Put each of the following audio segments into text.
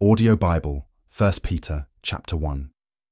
Audio Bible, 1 Peter chapter 1.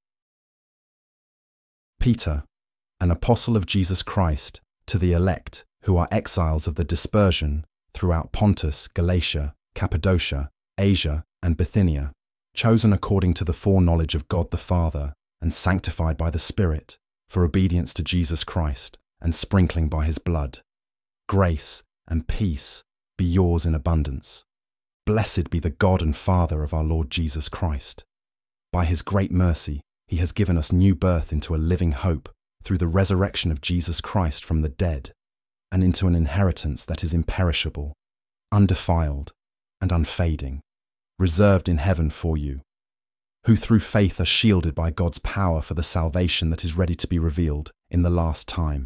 Peter, an apostle of Jesus Christ, to the elect who are exiles of the dispersion throughout Pontus, Galatia, Cappadocia, Asia, and Bithynia, chosen according to the foreknowledge of God the Father and sanctified by the Spirit, for obedience to Jesus Christ and sprinkling by his blood. Grace and peace be yours in abundance. Blessed be the God and Father of our Lord Jesus Christ. By his great mercy, he has given us new birth into a living hope through the resurrection of Jesus Christ from the dead, and into an inheritance that is imperishable, undefiled, and unfading, reserved in heaven for you, who through faith are shielded by God's power for the salvation that is ready to be revealed in the last time.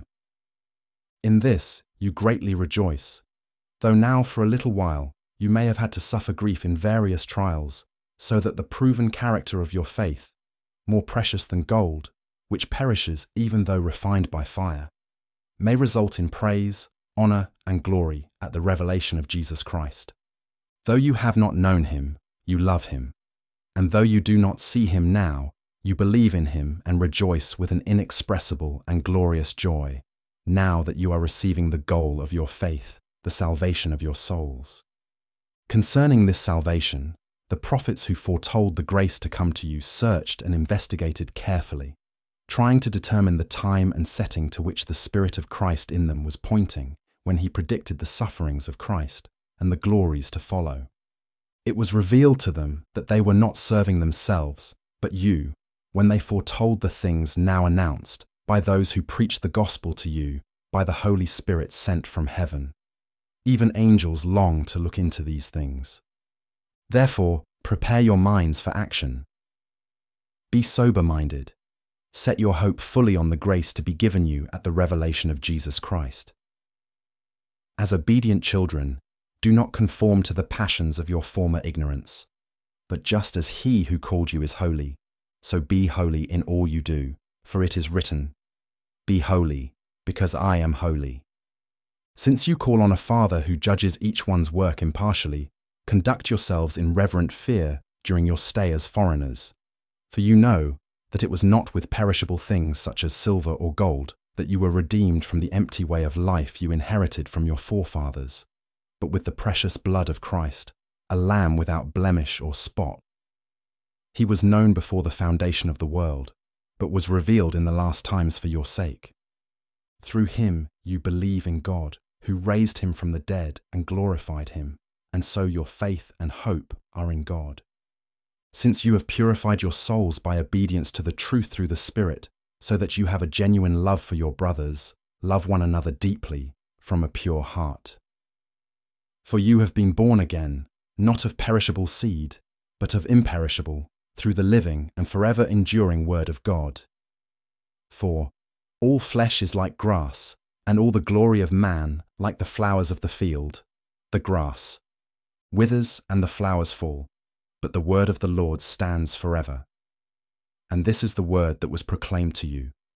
In this you greatly rejoice, though now for a little while you may have had to suffer grief in various trials, so that the proven character of your faith, more precious than gold, which perishes even though refined by fire, may result in praise, honor, and glory at the revelation of Jesus Christ. Though you have not known him, you love him, and though you do not see him now, you believe in him and rejoice with an inexpressible and glorious joy, now that you are receiving the goal of your faith, the salvation of your souls. Concerning this salvation, the prophets who foretold the grace to come to you searched and investigated carefully, trying to determine the time and setting to which the Spirit of Christ in them was pointing when he predicted the sufferings of Christ and the glories to follow. It was revealed to them that they were not serving themselves, but you, when they foretold the things now announced by those who preach the gospel to you by the Holy Spirit sent from heaven. Even angels long to look into these things. Therefore, prepare your minds for action. Be sober-minded. Set your hope fully on the grace to be given you at the revelation of Jesus Christ. As obedient children, do not conform to the passions of your former ignorance, but just as he who called you is holy, so be holy in all you do, for it is written, "Be holy, because I am holy." Since you call on a Father who judges each one's work impartially, conduct yourselves in reverent fear during your stay as foreigners, for you know that it was not with perishable things such as silver or gold that you were redeemed from the empty way of life you inherited from your forefathers, but with the precious blood of Christ, a lamb without blemish or spot. He was known before the foundation of the world, but was revealed in the last times for your sake. Through him you believe in God, who raised him from the dead and glorified him, and so your faith and hope are in God. Since you have purified your souls by obedience to the truth through the Spirit, so that you have a genuine love for your brothers, love one another deeply from a pure heart. For you have been born again, not of perishable seed, but of imperishable, through the living and forever enduring word of God. For all flesh is like grass, and all the glory of man like the flowers of the field. The grass withers and the flowers fall, but the word of the Lord stands forever. And this is the word that was proclaimed to you,